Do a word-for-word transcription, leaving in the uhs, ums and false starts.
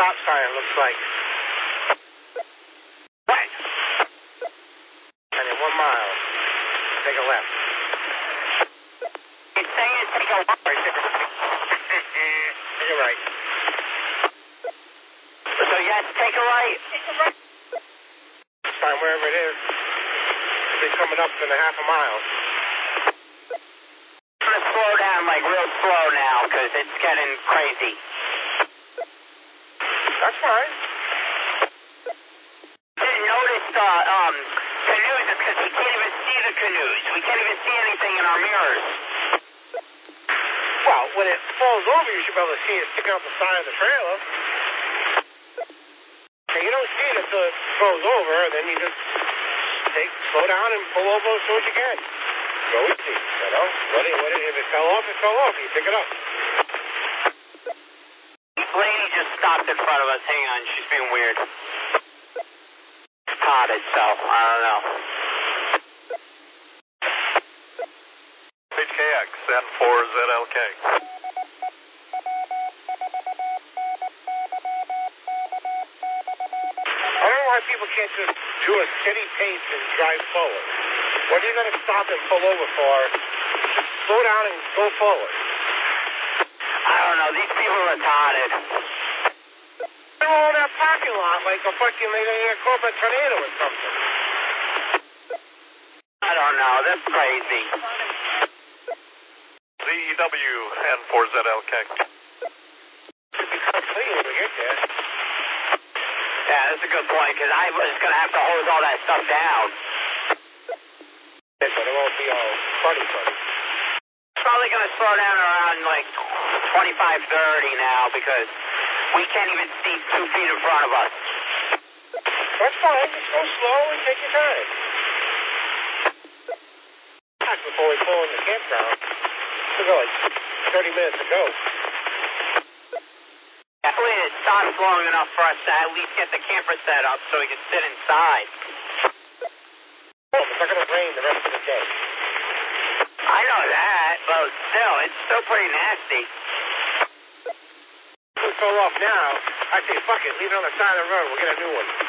stop sign, looks like. Right. And in one mile, take a left. It's saying take a left. Right, take a right. Take a right. So you have to take a right? Take a right. Sign wherever it is. It'll be coming up in a half a mile. I'm going to slow down like real slow now because it's getting crazy. That's fine. Didn't notice the um, canoes because we can't even see the canoes. We can't even see anything in our mirrors. Well, when it falls over, you should be able to see it sticking out the side of the trailer. And you don't see it until it goes over, and then you just take, slow down and pull over as soon as you can. Go easy, you know? Let it, let it, if it fell off, it fell off. You pick it up. This lady just stopped in front of us. Hang on, she's being weird. It's potted, so I don't know. H K X N four Z L K. I don't know why people can't just do a steady pace and drive forward. What are you going to stop and pull over for? Just slow down and go forward. I don't know. These people are retarded. They're all in that parking lot like a fucking, they got caught by a tornado or something. I don't know. That's crazy. Z W N four Z L K. Should be kind of clean when we get there. Yeah, that's a good point because I was going to have to hose all that stuff down. Yeah, but it won't be all funny funny. Probably going to slow down around like twenty-five, thirty now because we can't even see two feet in front of us. That's fine. Just go slow and take your time. That's before we pull in the campground. We've got like thirty minutes to go. Hopefully it stops long enough for us to at least get the camper set up so we can sit inside. Oh, it's not going to rain the rest of the day. I know that, but still, it's still pretty nasty. If we fell off now, I'd say, fuck it, leave it on the side of the road. We'll get a new one.